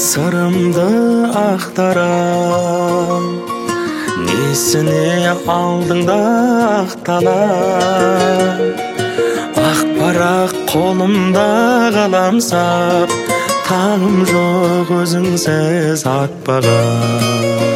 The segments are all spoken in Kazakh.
сырымды ақтарам, несіне алдыңда ақталам. Ақ парақ қолымда қаламсап, таңым жоқ өзіңсіз атпаған.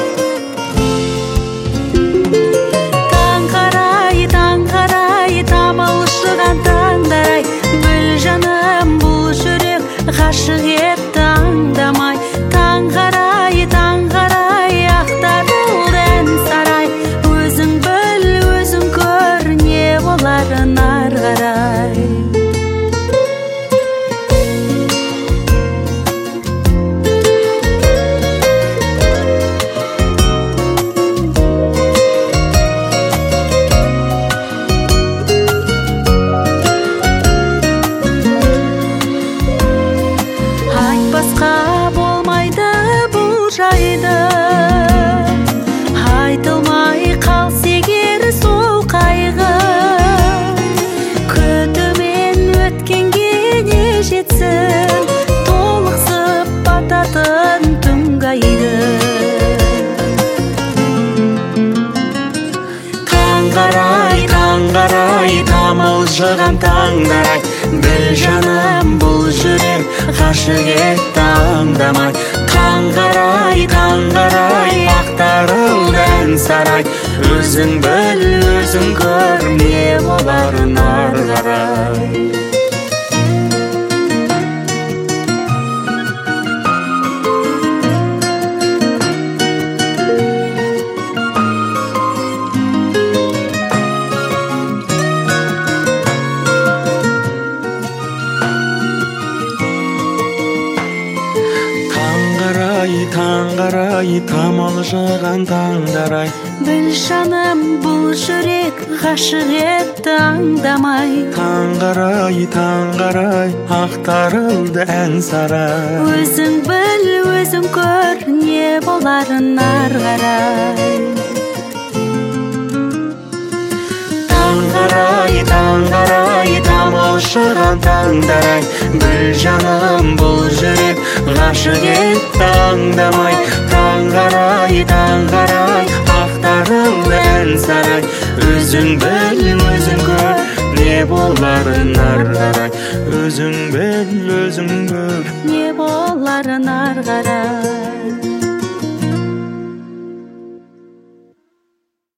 Таң қарай, тамылжыған таңдай, біл жаным бұл жүрек ғашық етті аңдамай. Таң қарай, ақтарылды ән сарай, өзің біл, өзің көр, не боларын ары қарай. Айтылмай қалс егер сол қайғы, күтумен өткенге не жетсін, толықсып бататын түнгі айды. Таң қарай, тамылжыған таңдай, біл жаным бұл жүрек ғашық етті аңдамай. Таң қарай, ақтарылды ән сарай, өзің біл, өзің көр, не боларын ары қарай. Таң қарай, тамылжыған таңдарай, біл жаным бұл жүрек ғашық етті аңдамай. Таң қарай, ақтарылды ән сарай, өзің біл, өзің көр, не боларын ары қарай. Таң қарай, тамылжыған таңдарай, біл жаным бұл жүрек ғашық етті аңдамай. Таң қарай, ақтарылды ән сарай, өзің біл, өзің көр, не боларын ары қарай. Өзің біл, өзің көр, не боларын ары қарай.